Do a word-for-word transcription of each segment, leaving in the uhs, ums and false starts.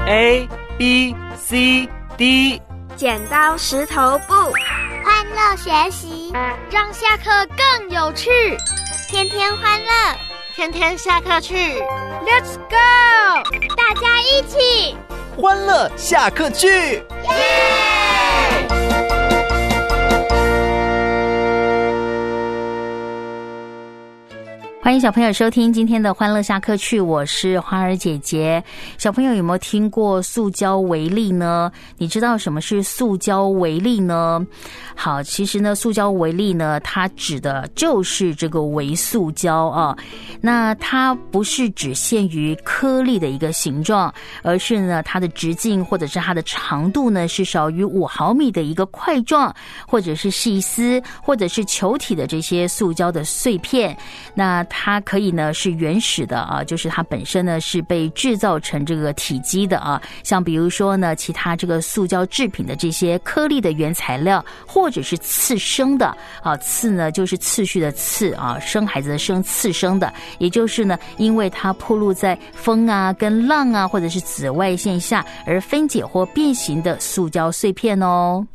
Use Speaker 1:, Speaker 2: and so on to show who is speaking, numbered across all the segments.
Speaker 1: A B C D。
Speaker 2: 剪刀石头布，
Speaker 3: 欢乐学习，
Speaker 4: 让下课更有趣。
Speaker 3: 天天欢乐，
Speaker 4: 天天下课去 Let's go，
Speaker 3: 大家一起
Speaker 1: 欢乐下课去，耶！
Speaker 5: 欢迎小朋友收听今天的欢乐下课去，我是花儿姐姐。小朋友有没有听过塑胶微粒呢？你知道什么是塑胶微粒呢？好，其实呢，塑胶微粒呢，它指的就是这个微塑胶啊。那它不是只限于颗粒的一个形状，而是呢，它的直径或者是它的长度呢，是少于五毫米的一个块状，或者是细丝，或者是球体的这些塑胶的碎片。那它可以呢是原始的啊，就是它本身呢是被制造成这个体积的啊，像比如说呢其他这个塑胶制品的这些颗粒的原材料，或者是次生的啊，次呢就是次序的次啊，生孩子的生，次生的，也就是呢因为它暴露在风啊跟浪啊或者是紫外线下而分解或变形的塑胶碎片哦。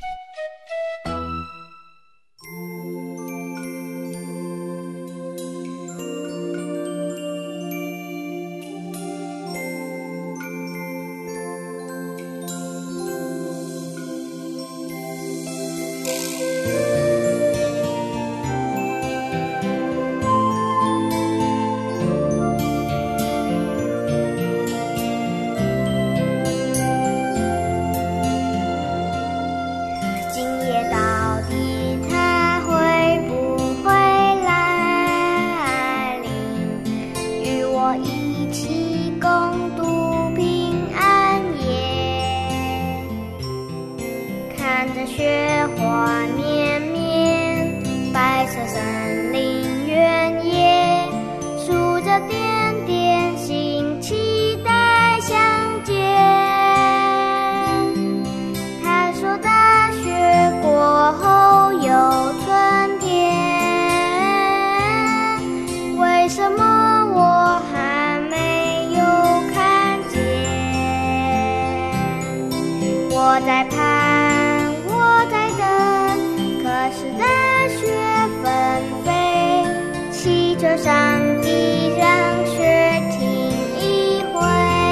Speaker 3: 我在盼，我在等，可是大雪纷飞，汽车上的让雪停一回。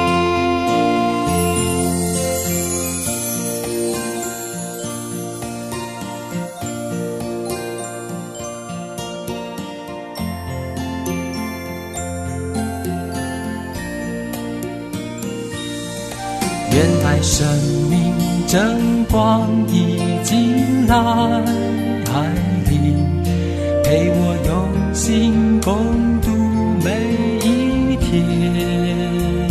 Speaker 6: 原来生命真光已经来临，陪我用心共度每一天。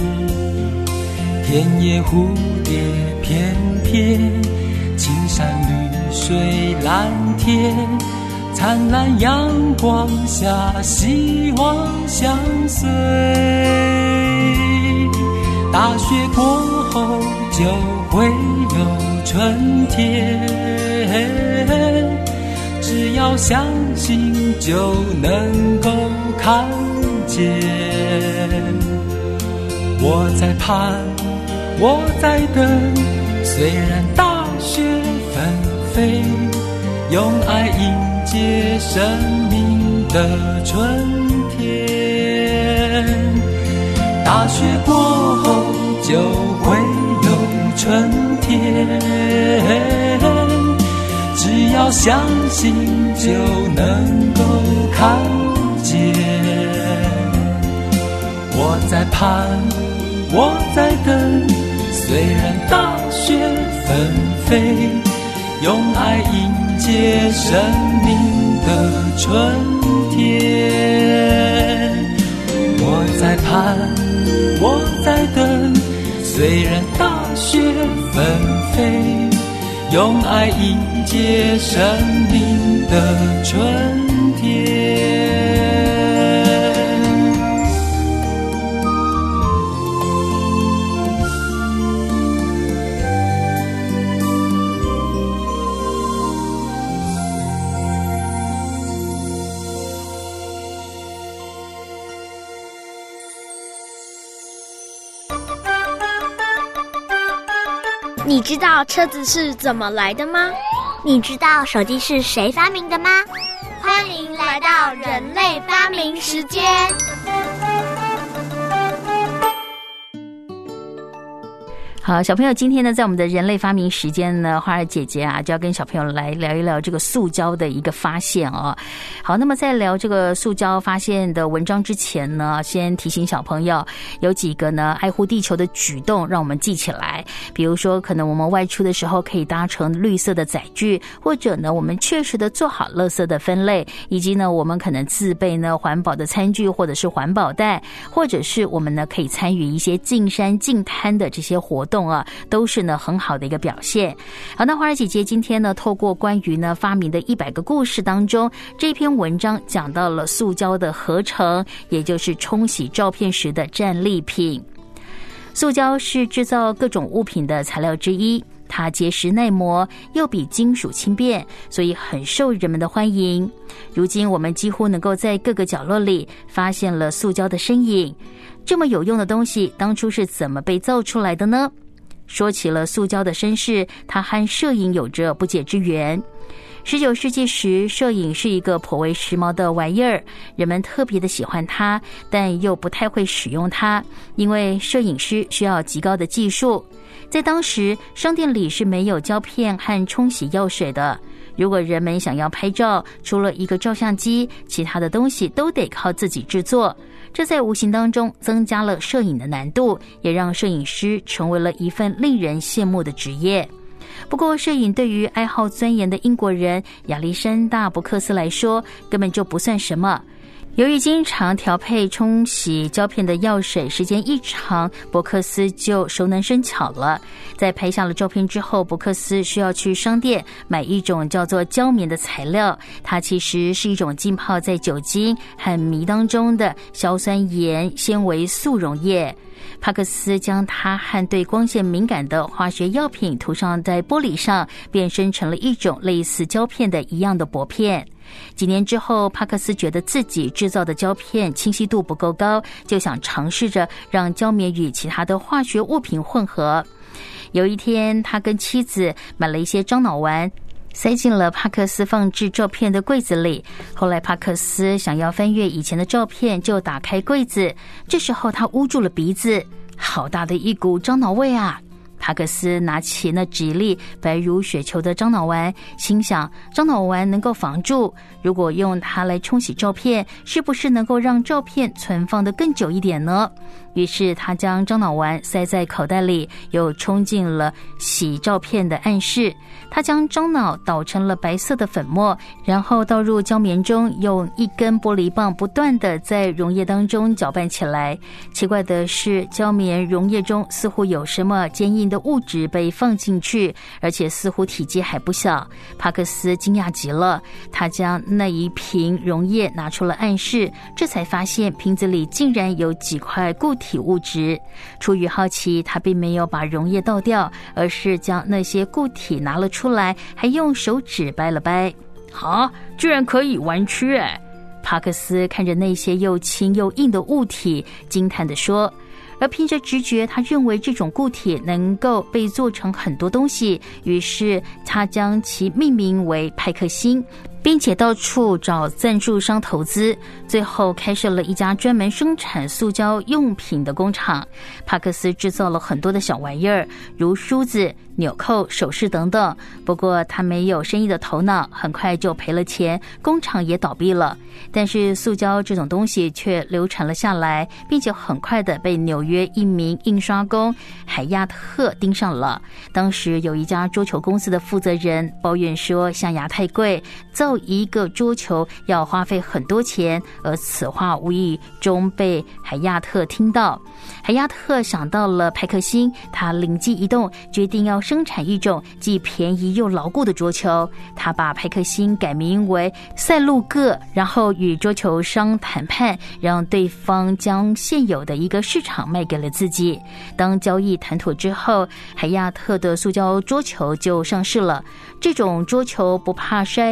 Speaker 6: 田野蝴蝶翩翩，青山绿水蓝天，灿烂阳光下希望相随。大雪过后就会有春天，只要相信就能够看见。我在盼，我在等，虽然大雪纷飞，用爱迎接生命的春天。大雪过后就会有春天，只要相信就能够看见。我在盼，我在等，虽然大雪纷飞，用爱迎接生命的春天。我在盼，我在等，虽然大雪纷飞，用爱迎接生命的春天。
Speaker 2: 你知道车子是怎么来的吗？
Speaker 3: 你知道手机是谁发明的吗？欢迎来到人类发明时间。
Speaker 5: 好，小朋友，今天呢，在我们的人类发明时间呢，花儿姐姐啊，就要跟小朋友来聊一聊这个塑胶的一个发现哦。好，那么在聊这个塑胶发现的文章之前呢，先提醒小朋友有几个呢爱护地球的举动，让我们记起来。比如说，可能我们外出的时候可以搭乘绿色的载具，或者呢，我们确实的做好垃圾的分类，以及呢，我们可能自备呢环保的餐具或者是环保袋，或者是我们呢可以参与一些净山净滩的这些活动。啊，都是呢很好的一个表现。好，那花儿姐姐今天呢，透过关于呢发明的一百个故事当中，这篇文章讲到了塑胶的合成，也就是冲洗照片时的战利品。塑胶是制造各种物品的材料之一，它结实耐磨，又比金属轻便，所以很受人们的欢迎。如今我们几乎能够在各个角落里发现了塑胶的身影。这么有用的东西，当初是怎么被造出来的呢？说起了塑胶的身世，它和摄影有着不解之缘。十九世纪时，摄影是一个颇为时髦的玩意儿，人们特别的喜欢它，但又不太会使用它，因为摄影师需要极高的技术。在当时，商店里是没有胶片和冲洗药水的。如果人们想要拍照，除了一个照相机，其他的东西都得靠自己制作。这在无形当中增加了摄影的难度，也让摄影师成为了一份令人羡慕的职业。不过，摄影对于爱好钻研的英国人亚历山大·伯克斯来说，根本就不算什么。由于经常调配冲洗胶片的药水时间一长，伯克斯就熟能生巧了。在拍下了照片之后，伯克斯需要去商店买一种叫做胶棉的材料，它其实是一种浸泡在酒精和醚当中的硝酸盐纤维速溶液。帕克斯将它和对光线敏感的化学药品涂上在玻璃上，变身成了一种类似胶片的一样的薄片。几年之后，帕克斯觉得自己制造的胶片清晰度不够高，就想尝试着让胶棉与其他的化学物品混合。有一天，他跟妻子买了一些樟脑丸，塞进了帕克斯放置照片的柜子里。后来帕克斯想要翻阅以前的照片，就打开柜子，这时候他捂住了鼻子，好大的一股樟脑味啊！帕克斯拿起那几粒白如雪球的樟脑丸，心想樟脑丸能够防蛀，如果用它来冲洗照片，是不是能够让照片存放得更久一点呢？于是他将樟脑丸塞在口袋里，又冲进了洗照片的暗室。他将樟脑捣成了白色的粉末，然后倒入胶棉中，用一根玻璃棒不断地在溶液当中搅拌起来。奇怪的是，胶棉溶液中似乎有什么坚硬的物质被放进去，而且似乎体积还不小。帕克斯惊讶极了，他将那一瓶溶液拿出了暗室，这才发现瓶子里竟然有几块固体物质。出于好奇，他并没有把溶液倒掉，而是将那些固体拿了出来，还用手指掰了掰。啊，居然可以弯曲哎！帕克斯看着那些又轻又硬的物体，惊叹地说。而凭着直觉，他认为这种固体能够被做成很多东西，于是他将其命名为派克星，并且到处找赞助商投资，最后开设了一家专门生产塑胶用品的工厂。帕克斯制造了很多的小玩意儿，如梳子、纽扣、首饰等等。不过他没有生意的头脑，很快就赔了钱，工厂也倒闭了。但是塑胶这种东西却流传了下来，并且很快的被纽约一名印刷工海亚特盯上了。当时有一家桌球公司的负责人抱怨说，象牙太贵，造一个桌球要花费很多钱，而此话无意中被海亚特听到。海亚特想到了派克星，他灵机一动，决定要生产一种既便宜又牢固的桌球。他把派克星改名为赛路各，然后与桌球商谈判，让对方将现有的一个市场卖给了自己。当交易谈妥之后，海亚特的塑胶桌球就上市了。这种桌球不怕摔，不怕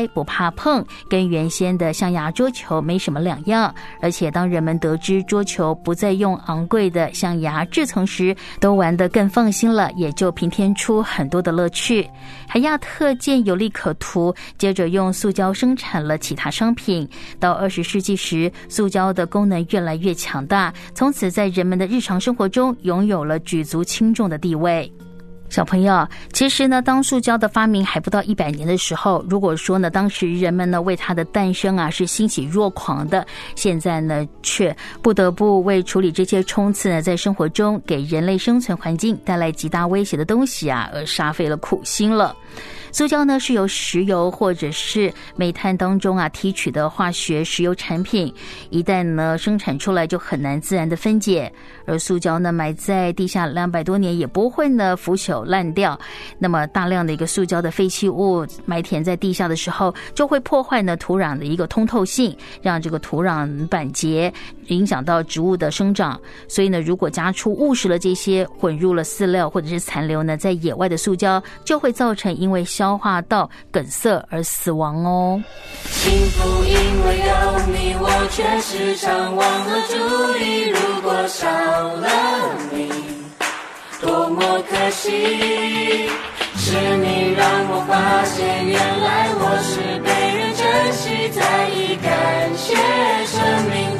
Speaker 5: 卡碰跟原先的象牙桌球没什么两样，而且当人们得知桌球不再用昂贵的象牙制成时，都玩得更放心了，也就平添出很多的乐趣。海亚特见有利可图，接着用塑胶生产了其他商品。到二十世纪时，塑胶的功能越来越强大，从此在人们的日常生活中拥有了举足轻重的地位。小朋友，其实呢，当塑胶的发明还不到一百年的时候，如果说呢，当时人们呢为它的诞生啊是欣喜若狂的，现在呢却不得不为处理这些冲刺呢，在生活中给人类生存环境带来极大威胁的东西啊，而煞费了苦心了。塑胶呢是由石油或者是煤炭当中啊提取的化学石油产品，一旦呢生产出来就很难自然的分解，而塑胶呢埋在地下两百多年也不会呢腐朽烂掉。那么大量的一个塑胶的废弃物埋填在地下的时候，就会破坏呢土壤的一个通透性，让这个土壤板结，影响到植物的生长。所以呢，如果家畜误食了这些混入了饲料或者是残留呢在野外的塑胶，就会造成因为消化道梗塞而死亡哦。
Speaker 6: 幸福因为有你，我却时常忘了注意，如果少了你多么可惜，是你让我发现原来我是被人珍惜，在意感谢生命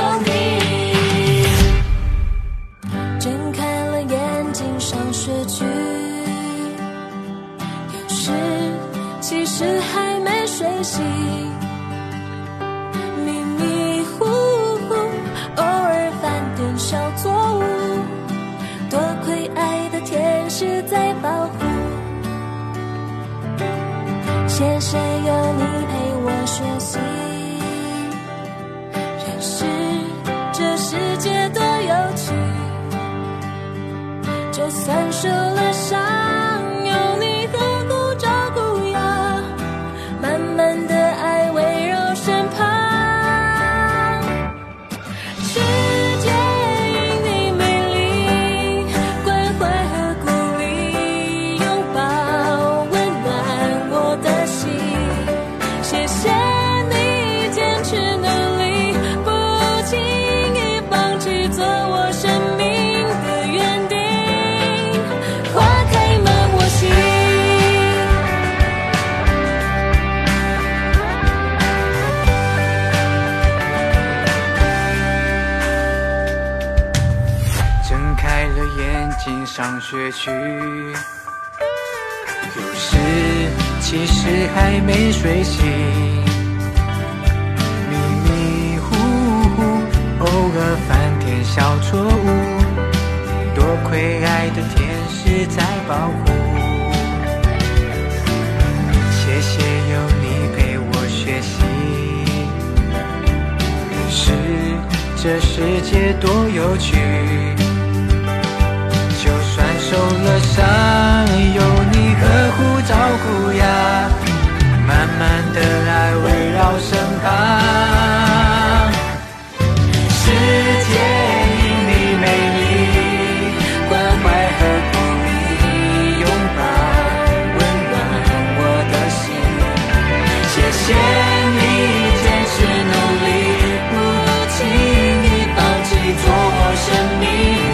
Speaker 6: 中有你。睁开了眼睛上学去，有时其实还没睡醒，迷迷糊糊，偶尔犯点小错误，多亏爱的天使在保护。谢谢有你陪我学习，认识这世界多有趣，就算受了伤，有你呵护照顾呀，满满的爱围绕身旁。世界因你美丽，关怀和鼓励，拥抱温暖我的心。谢谢你坚持努力，不轻易放弃，做我生命的园丁，花开满我心。
Speaker 7: 睁开了眼睛上学去，有时其实还没睡醒，迷迷糊糊，偶尔犯点小错误，多亏爱的天使在保护。谢谢有你陪我学习，认识这世界多有趣，就算受了伤，有你呵护照顾呀，满满的爱围绕身旁。世界因你美丽，关怀和鼓励，拥抱温暖我的心。谢谢你坚持努力，不轻易放弃，做我生命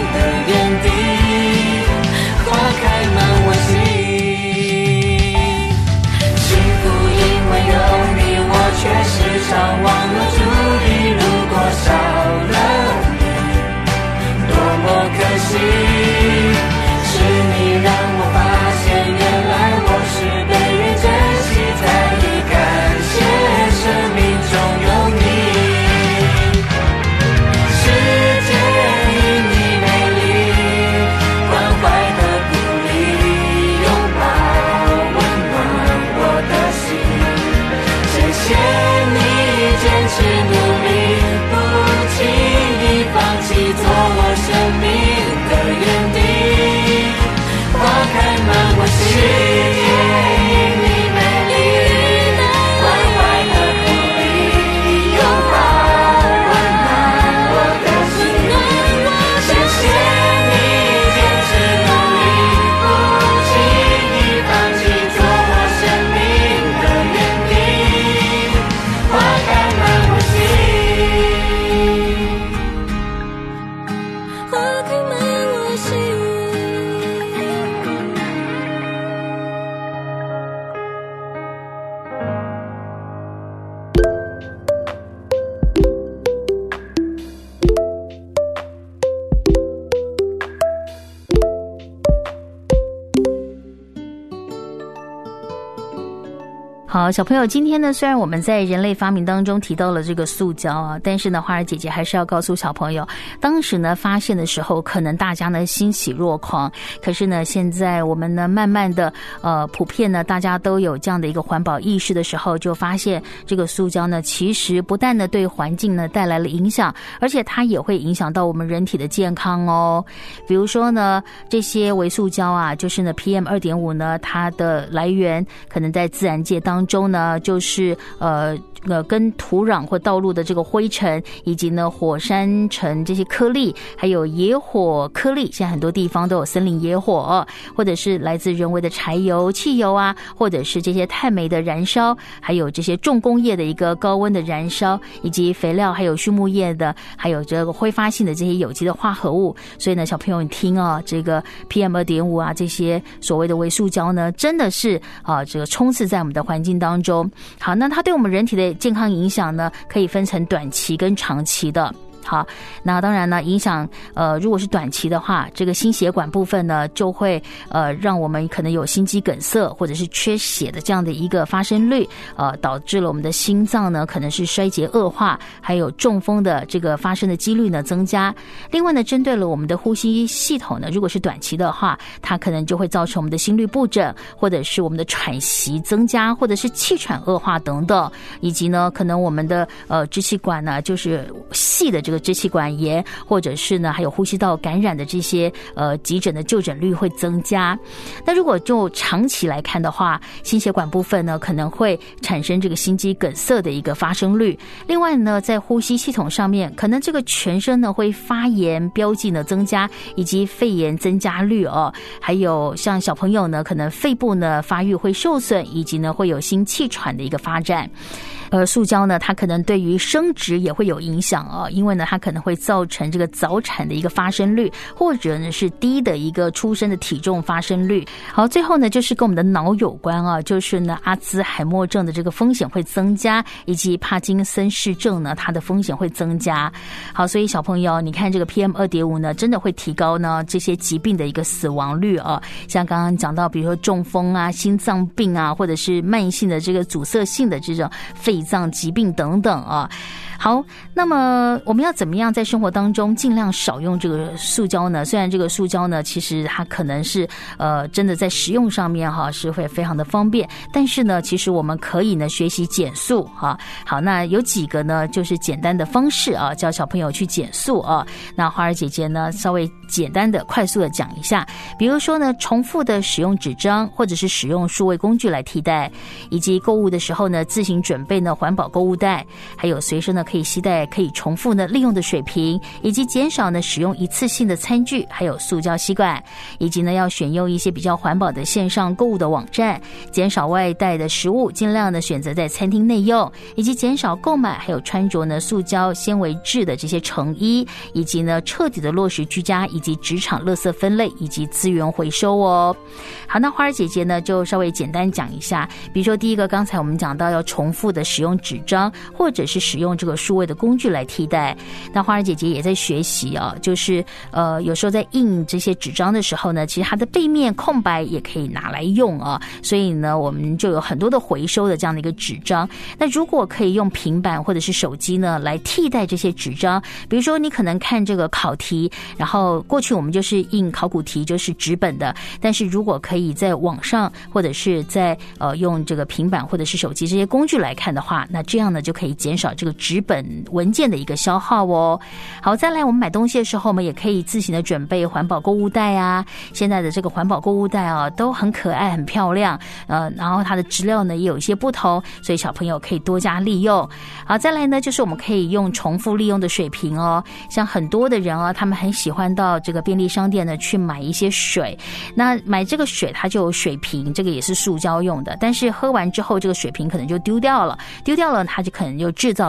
Speaker 5: 好，小朋友，今天呢，虽然我们在人类发明当中提到了这个塑胶啊，但是呢，花儿姐姐还是要告诉小朋友，当时呢发现的时候，可能大家呢欣喜若狂，可是呢，现在我们呢慢慢的呃普遍呢，大家都有这样的一个环保意识的时候，就发现这个塑胶呢，其实不但呢对环境呢带来了影响，而且它也会影响到我们人体的健康哦。比如说呢，这些微塑胶啊，就是呢 P M 二点五 呢，它的来源可能在自然界当中。当中呢，就是呃呃跟土壤或道路的这个灰尘，以及呢火山尘这些颗粒，还有野火颗粒，现在很多地方都有森林野火，或者是来自人为的柴油、汽油啊，或者是这些碳煤的燃烧，还有这些重工业的一个高温的燃烧，以及肥料，还有畜牧业的，还有这个挥发性的这些有机的化合物。所以呢，小朋友你听啊，这个 P M 二点五 啊，这些所谓的微塑胶呢，真的是啊这个充斥在我们的环境当中。好，那它对我们人体的健康影响呢，可以分成短期跟长期的。好，那当然呢，影响呃，如果是短期的话，这个心血管部分呢，就会呃，让我们可能有心肌梗塞或者是缺血的这样的一个发生率，呃，导致了我们的心脏呢可能是衰竭恶化，还有中风的这个发生的几率呢增加。另外呢，针对了我们的呼吸系统呢，如果是短期的话，它可能就会造成我们的心律不整，或者是我们的喘息增加，或者是气喘恶化等等，以及呢，可能我们的呃支气管呢就是细的这个支气管炎，或者是呢还有呼吸道感染的这些呃急诊的就诊率会增加。那如果就长期来看的话，心血管部分呢可能会产生这个心肌梗塞的一个发生率。另外呢，在呼吸系统上面，可能这个全身呢会发炎标记呢增加，以及肺炎增加率哦，还有像小朋友呢，可能肺部呢发育会受损，以及呢会有心气喘的一个发展。而塑胶呢，它可能对于生殖也会有影响哦，因为呢，它可能会造成这个早产的一个发生率，或者呢是低的一个出生的体重发生率。好，最后呢就是跟我们的脑有关啊，就是呢阿兹海默症的这个风险会增加，以及帕金森氏症呢它的风险会增加。好，所以小朋友，你看这个 P M 二点五 呢，真的会提高呢这些疾病的一个死亡率啊，像刚刚讲到，比如说中风啊、心脏病啊，或者是慢性的这个阻塞性的这种肺脏疾病等等啊。好，那么我们要怎么样在生活当中尽量少用这个塑胶呢？虽然这个塑胶呢，其实它可能是呃真的在食用上面哈是会非常的方便，但是呢，其实我们可以呢学习减塑哈。好，那有几个呢就是简单的方式啊，教小朋友去减塑啊。那花儿姐姐呢稍微简单的、快速的讲一下，比如说呢，重复的使用纸张或者是使用数位工具来替代，以及购物的时候呢，自行准备呢环保购物袋，还有随身呢可以携带可以重复呢利用的水瓶，以及减少呢使用一次性的餐具，还有塑胶吸管，以及呢要选用一些比较环保的线上购物的网站，减少外带的食物，尽量的选择在餐厅内用，以及减少购买还有穿着呢塑胶纤维质的这些成衣，以及呢彻底的落实居家以及职场垃圾分类以及资源回收哦。好，那花儿姐姐呢就稍微简单讲一下，比如说第一个，刚才我们讲到要重复的使用纸张，或者是使用这个数位的工具来替代。那花儿姐姐也在学习啊，就是呃有时候在印这些纸张的时候呢，其实它的背面空白也可以拿来用啊，所以呢我们就有很多的回收的这样的一个纸张。那如果可以用平板或者是手机呢来替代这些纸张，比如说你可能看这个考题，然后过去我们就是印考古题就是纸本的，但是如果可以在网上或者是在呃用这个平板或者是手机这些工具来看的话，那这样呢就可以减少这个纸本文件的一个消耗哦。好，再来我们买东西的时候，我们也可以自行的准备环保购物袋啊。现在的这个环保购物袋啊都很可爱很漂亮，呃，然后它的质料呢也有一些不同，所以小朋友可以多加利用。好，再来呢就是我们可以用重复利用的水瓶哦，像很多的人啊，他们很喜欢到这个便利商店呢去买一些水，那买这个水它就有水瓶，这个也是塑胶用的，但是喝完之后这个水瓶可能就丢掉了，丢掉了它就可能就制造了这个污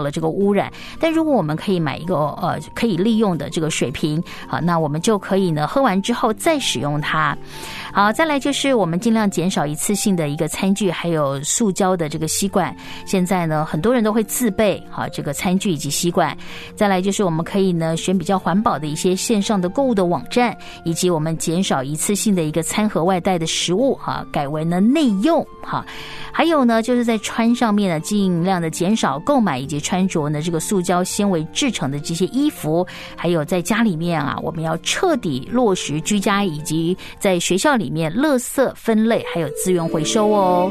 Speaker 5: 污染。但如果我们可以买一个呃可以利用的这个水瓶，好，那我们就可以呢喝完之后再使用它。好，再来就是我们尽量减少一次性的一个餐具，还有塑胶的这个吸管。现在呢，很多人都会自备好这个餐具以及吸管。再来就是我们可以呢选比较环保的一些线上的购物的网站，以及我们减少一次性的一个餐盒外带的食物哈，改为呢内用哈。还有呢，就是在穿上面呢，尽量的减少购买以及穿着呢这个塑胶纤维制成的这些衣服。还有在家里面啊，我们要彻底落实居家以及在学校里面垃圾分类还有资源回收哦。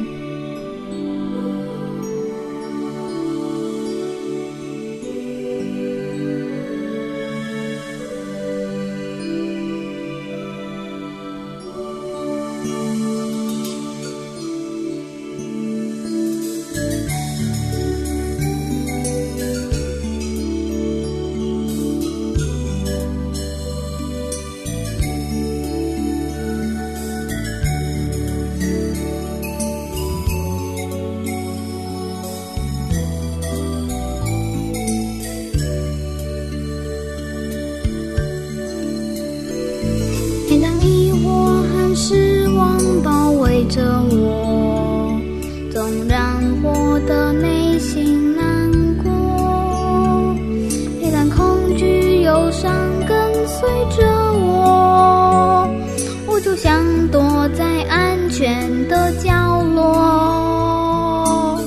Speaker 3: 着我，总让我的内心难过，每当恐惧忧伤跟随着我，我就想躲在安全的角落。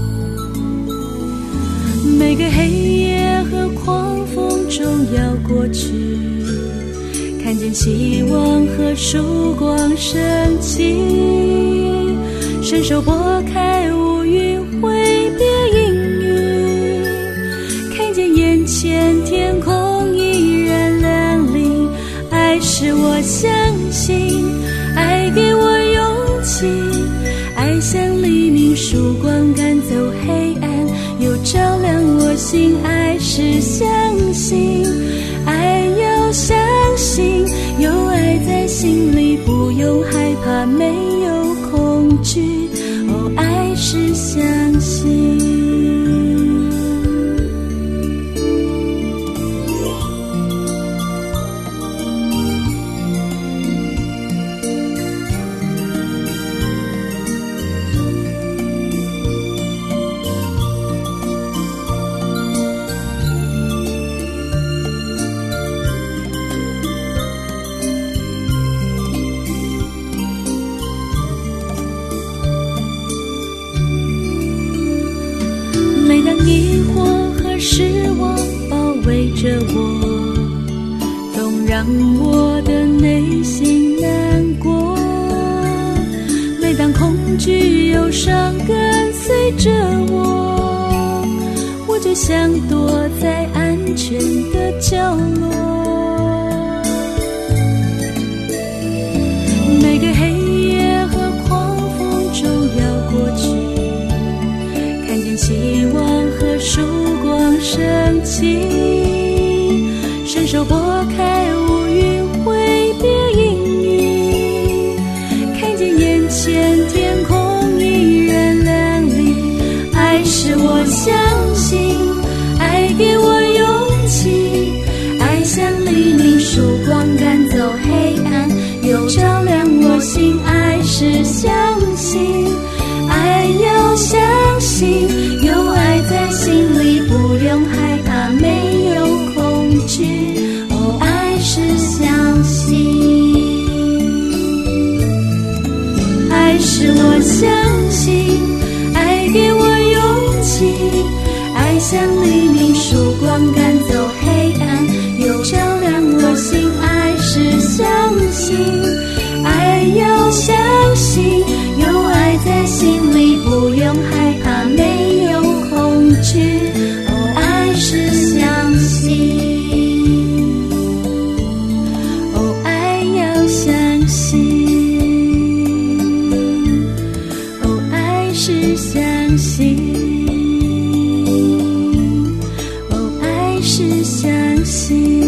Speaker 8: 每个黑夜和狂风中要过去，看见希望和曙光升起，伸手拨开乌云挥别阴雨，看见眼前天空依然亮丽。爱使我相信，爱给我勇气，爱像黎明曙光赶走黑暗，又照亮我心。爱是相信，爱要相信，有爱在心里，不用害怕，没有恐惧。哦，爱是相信。疑惑和失望包围着我，总让我的内心难过。每当恐惧忧伤跟随着我，我就想躲在安全的角落。每个黑夜和狂风中要过去，看见希望和曙光升起，伸手拨开乌云挥别阴雨，看见眼前天空依然亮丽。爱使我相信，爱给我勇气，爱像黎明曙光赶走黑暗，又照亮我心。爱是相信，爱要相信，有爱在心里，不用害怕，没有恐惧。哦，爱是相信，爱是我相信，爱给我勇气，爱像黎明曙光赶走黑暗，又照亮我心。爱是相信，爱要相信，有爱在心里，不用害怕，没有恐惧。哦，爱是相信，哦，爱要相信，哦，爱是相信，哦，爱是相信。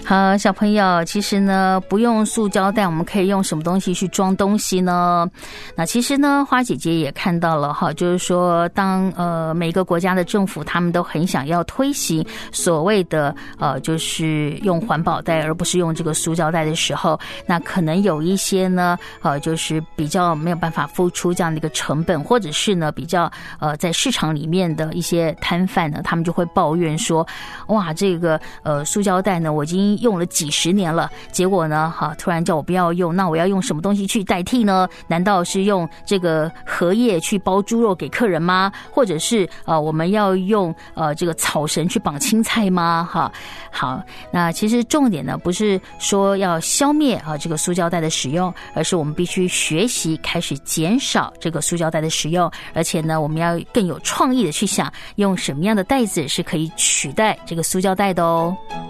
Speaker 5: 好，小朋友，其实呢，不用塑胶袋，我们可以用什么东西去装东西呢？那其实呢，花姐姐也看到了哈，就是说，当呃每个国家的政府他们都很想要推行所谓的呃，就是用环保袋而不是用这个塑胶袋的时候，那可能有一些呢，呃，就是比较没有办法付出这样的一个成本，或者是呢比较呃在市场里面的一些摊贩呢，他们就会抱怨说，哇，这个呃塑胶袋呢，我已经用了几十年了，结果呢，哈，突然叫我不要用，那我要用什么东西去代替呢？难道是用这个荷叶去包猪肉给客人吗？或者是呃，我们要用呃这个草绳去绑青菜吗？哈，好，那其实重点呢，不是说要消灭啊这个塑胶袋的使用，而是我们必须学习开始减少这个塑胶袋的使用，而且呢，我们要更有创意的去想，用什么样的袋子是可以取代这个塑胶袋的哦。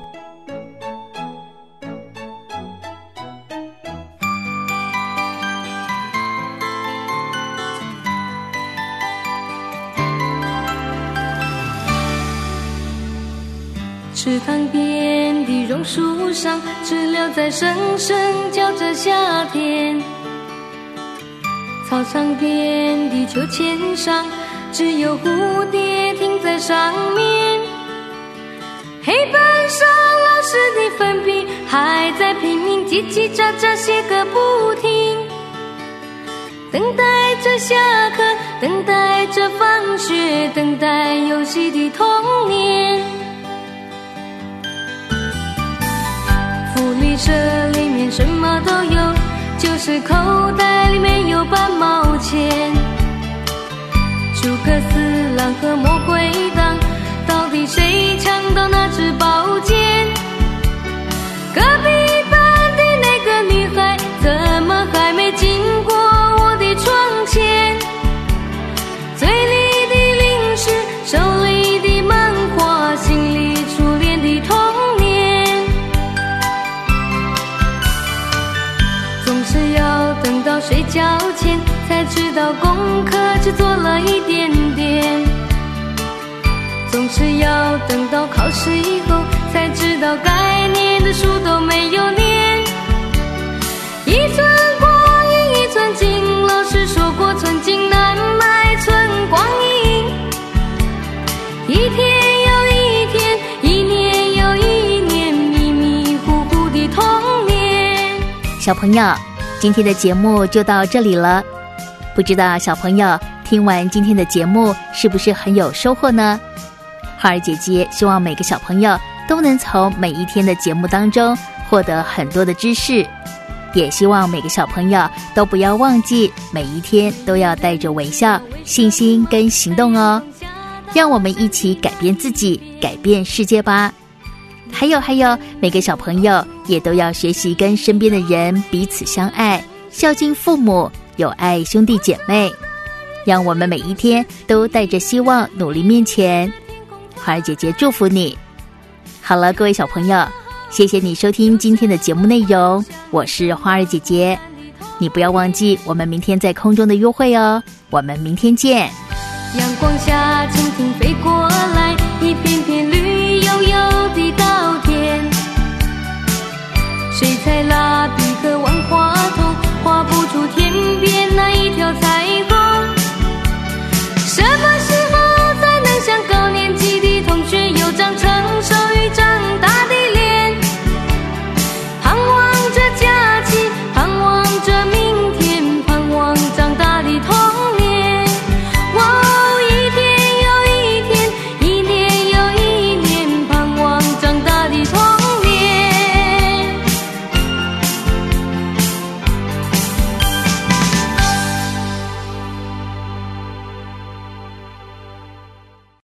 Speaker 8: 池塘边的榕树上，知了在声声叫着夏天。草场边的秋千上，只有蝴蝶停在上面。黑板上老师的粉笔还在拼命叽叽喳喳写个不停，等待着下课，等待着放学，等待游戏的童年。福利社里面什么都有，就是口袋里面有半毛钱。诸葛四郎和魔鬼党，到底谁抢到那支宝剑？隔壁班的那个女孩，怎么还没经过我的窗前？嘴里的零食，手里的漫画，心里初恋的童年。总是要等到睡觉前，才知道功课只做了一点点。总是要等到考试以后，才知道该念的书都没有念。一寸光阴一寸金，老师说过寸金难买寸光阴。一天又一天，一年又一年，迷迷糊糊的童年。
Speaker 5: 小朋友，今天的节目就到这里了。不知道小朋友听完今天的节目是不是很有收获呢？花儿姐姐希望每个小朋友都能从每一天的节目当中获得很多的知识，也希望每个小朋友都不要忘记每一天都要带着微笑、信心跟行动哦。让我们一起改变自己，改变世界吧。还有还有，每个小朋友也都要学习跟身边的人彼此相爱，孝敬父母，友爱兄弟姐妹。让我们每一天都带着希望努力面前。花儿姐姐祝福你。好了，各位小朋友，谢谢你收听今天的节目内容，我是花儿姐姐。你不要忘记我们明天在空中的约会哦，我们明天见。
Speaker 8: 阳光下蜻蜓飞过来，一片片